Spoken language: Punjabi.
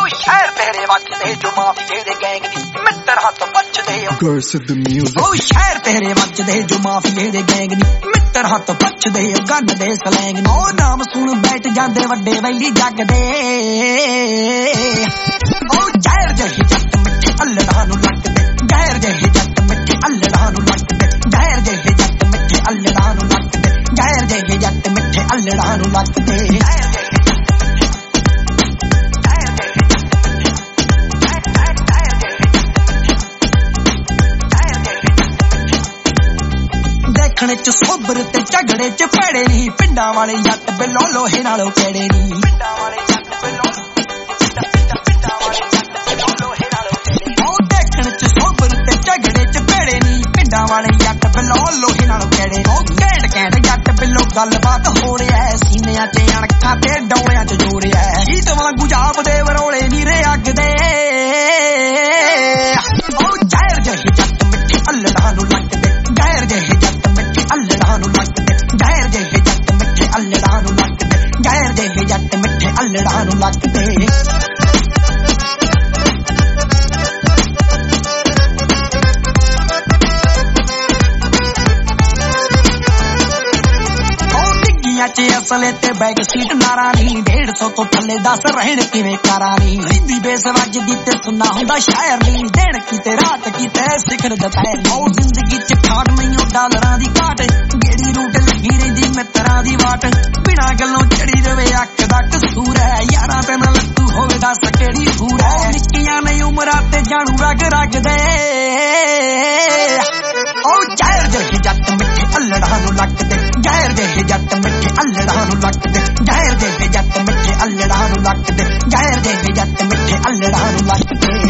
ਸ਼ਹਿਰ ਤੇਰੇ ਵੱਜਦੇ ਜੋ ਮਾਫੀਏ ਦੇ ਗੈਂਗ ਦੀ ਮਿੱਤਰ ਹੱਥ ਬਚਦੇ Girls with the music ਸ਼ਹਿਰ ਤੇਰੇ ਵੱਜਦੇ ਜੋ ਮਾਫੀਏ ਦੇ ਗੈਂਗ ਦੀ ਮਿੱਤਰ ਹੱਥ ਬਚਦੇ ਗੰਨ ਦੇ ਸਲੈਂਗ ਨੂੰ ਉਹ ਨਾਮ ਸੁਣ ਬੈਠ ਜਾਂਦੇ ਵੱਡੇ ਵੈਲੀ ਜੱਗ ਦੇ ਉਹ ਜ਼ਹਿਰ ਜਿਹੇ ਜੱਟ ਮਿੱਠੇ ਅਲੜਾਂ ਨੂੰ ਲੱਗਦੇ ਜ਼ਹਿਰ ਜਿਹੇ ਜੱਟ ਮਿੱਠੇ ਅਲੜਾਂ ਨੂੰ ਲੱਗਦੇ ਜ਼ਹਿਰ ਜਿਹੇ ਜੱਟ ਮਿੱਠੇ ਅਲੜਾਂ ਨੂੰ ਲੱਗਦੇ ਜ਼ਹਿਰ ਜਿਹੇ ਜੱਟ ਮਿੱਠੇ ਅਲੜਾਂ ਨੂੰ ਲੱਗਦੇ ਦੇਖਣ ਚ ਸੋਬਰ ਤੇ ਝਗੜੇ ਚ ਭੜੇ ਨਹੀਂ ਪਿੰਡਾਂ ਵਾਲੇ ਜੱਟ ਬਿੱਲੋ ਲੋਹੇ ਨਾਲੋਂ ਕਿਹੜੇ ਨਹੀਂ ਪਿੰਡਾਂ ਵਾਲੇ ਜੱਟ ਬਿੱਲੋ ਲੋਹੇ ਨਾਲੋਂ ਉਹ ਦੇਖਣ ਚ ਸੋਬਰ ਤੇ ਝਗੜੇ ਚ ਭੜੇ ਨਹੀਂ ਪਿੰਡਾਂ ਵਾਲੇ ਜੱਟ ਬਿੱਲੋ ਲੋਹੇ ਨਾਲੋਂ ਕਿਹੜੇ ਉਹ ਘੈਂਟ ਘੈਂਟ ਜੱਟ ਬਿੱਲੋ ਗੱਲਬਾਤ ਹੋ ਰਿਹਾ ਸੀਨਿਆਂ ਚ ਅਣਖਾਂ ਤੇ ਡੌਲਿਆਂ ਚ ਜੋੜਿਆ ਹੀਟ ਵਾਂਗੂ ਜਾਪਦੇ ਵਰੋਲੇ ਨੀਰੇ ਅੱਗ ਦੇ ਉਹ ਜ਼ਹਿਰ ਜਿਹੇ ਜੱਟ ਮਿੱਠੇ ਅਲੜਾਂ ਨੂੰ ਲੱਗਦੇ ਜ਼ਹਿਰ ਜਿਹੇ ਜੱਟ ਮਿੱਠੇ ਅਲੜਾਂ ਨੂੰ ਲੱਗਦੇ ਜ਼ਹਿਰ ਜਿਹੇ ਜੱਟ ਮਿੱਠੇ ਅਲੜਾਂ ਨੂੰ ਲੱਗਦੇ ਜ਼ਹਿਰ ਜਿਹੇ ਜੱਟ ਮਿੱਠੇ ਅਲੜਾਂ ਨੂੰ ਲੱਗਦੇ ਚ ਅਸਲੇ ਤੇ ਬੈਗ ਸੀਟ ਨਾਰਾ ਨਹੀਂ 150 ਤੋਂ ਥੱਲੇ 10 ਰਹਿਣ ਕਿਵੇਂ ਕਰਾਂ ਨਹੀਂ ਰਿੰਦੀ ਬੇਸ ਵੱਜਦੀ ਤੇ ਸੁਣਾ ਹੁੰਦਾ ਸ਼ਾਇਰ ਨਹੀਂ ਦਿਨ ਕੀਤੇ ਰਾਤ ਕੀਤੇ ਸਿਖਰ ਦੁਪਹਿਰ ਉਹ ਜ਼ਿੰਦਗੀ ਚ ਖਾੜ ਨਹੀਂ ਡਾਲਰਾਂ ਦੀ ਘਾਟ ਗੇੜੀ ਰੂਟ ਲੱਗੀ ਰਹਿੰਦੀ ਮਿੱਤਰਾਂ ਦੀ ਵਾਟ ਬਿਨਾਂ ਗੱਲੋਂ ਚੜੀ ਰਵੇ ਅੱਖ ਦਾ ਕਸੂਰ ਹੈ ਯਾਰਾਂ ਤੇ ਨਾ ਲੱਤੂ ਹੋਵੇ ਦੱਸ ਕਿਹੜੀ ਸੂਰ ਹੈ ਨਿੱਕੀਆਂ ਨਹੀਂ ਉਮਰਾਂ ਤੇ ਜਾਣੂ ਰਗ ਰਗ ਦੇ ਉਹ ਜ਼ਹਿਰ ਜਿਹੇ ਜੱਟ ਮਿੱਠੇ ਅਲੜਾਂ ਨੂੰ ਲੱਗਦੇ ਜ਼ਹਿਰ ਜਿਹੇ ਜੱਟ ਮਿੱਠੇ ਅਲੜਾਂ ਨੂੰ ਲੱਗਦੇ ਜ਼ਹਿਰ ਜਿਹੇ ਜੱਟ ਮਿੱਠੇ ਅਲੜਾਂ ਨੂੰ ਲੱਗਦੇ ਜ਼ਹਿਰ ਜਿਹੇ ਜੱਟ ਮਿੱਠੇ ਅਲੜਾਂ ਨੂੰ ਲੱਗਦੇ